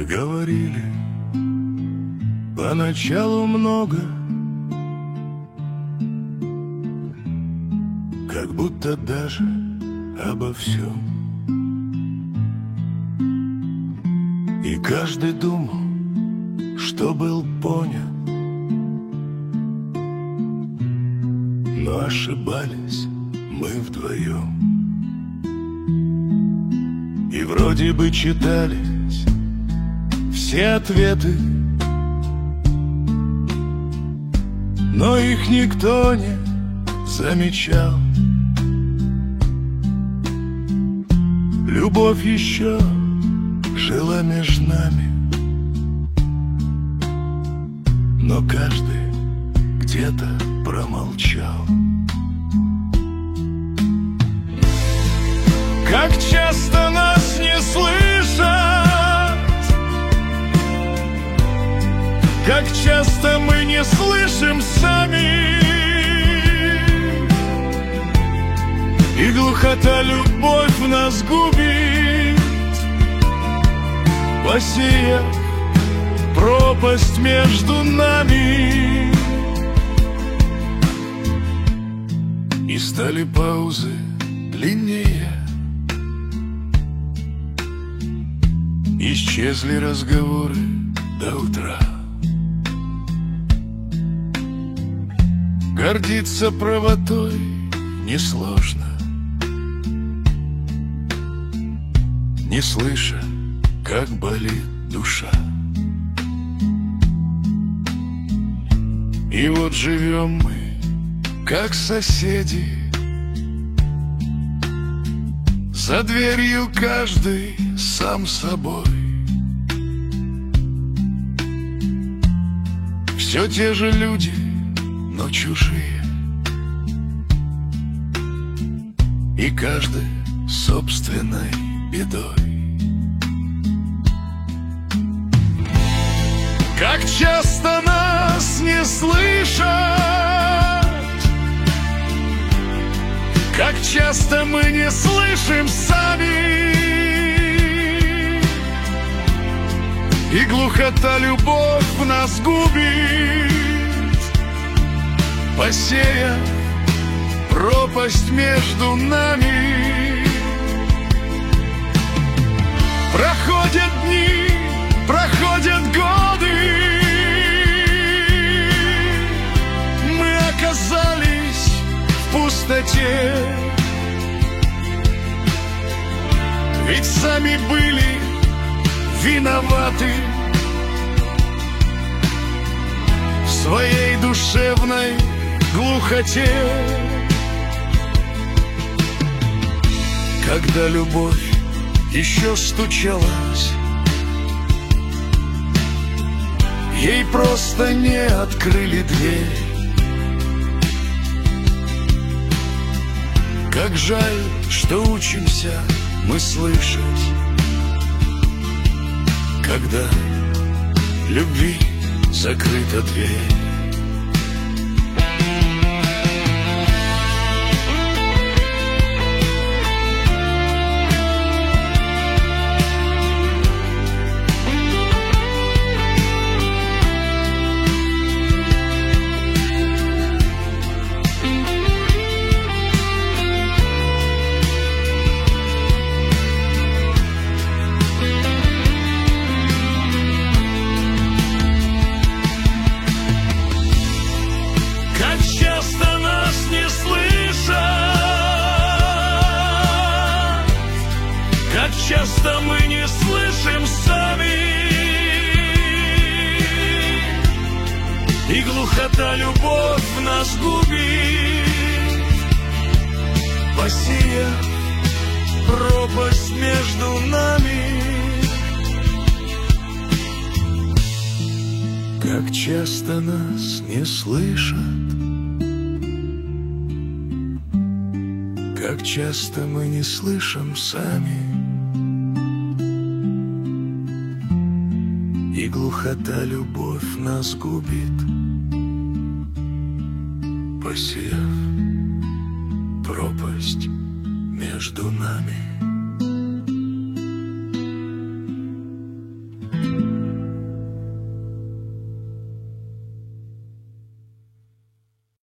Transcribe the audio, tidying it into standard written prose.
Говорили поначалу много, как будто даже обо всем. И каждый думал, что был понят, но ошибались мы вдвоем. И вроде бы читались все ответы, но их никто не замечал. Любовь еще жила между нами, но каждый где-то промолчал. Как часто нас не слышат, как часто мы не слышим сами, и глухота любовь нас губит, посеяв пропасть между нами. И стали паузы длиннее, исчезли разговоры до утра. Гордиться правотой несложно, не слыша, как болит душа. И вот живем мы, как соседи, за дверью каждый сам собой. Все те же люди, но чужие, и каждый собственной бедой. Как часто нас не слышат, как часто мы не слышим сами, и глухота любовь в нас губит, посеяв пропасть между нами. Проходят дни, проходят годы, мы оказались в пустоте, ведь сами были виноваты в своей душевной глухоте. Когда любовь еще стучалась, ей просто не открыли дверь. Как жаль, что учимся мы слышать, когда любви закрыта дверь. Часто мы не слышим сами, и глухота любовь в нас губит, посеяв пропасть между нами. Как часто нас не слышат, как часто мы не слышим сами, и глухота любовь нас губит, посеяв пропасть между нами.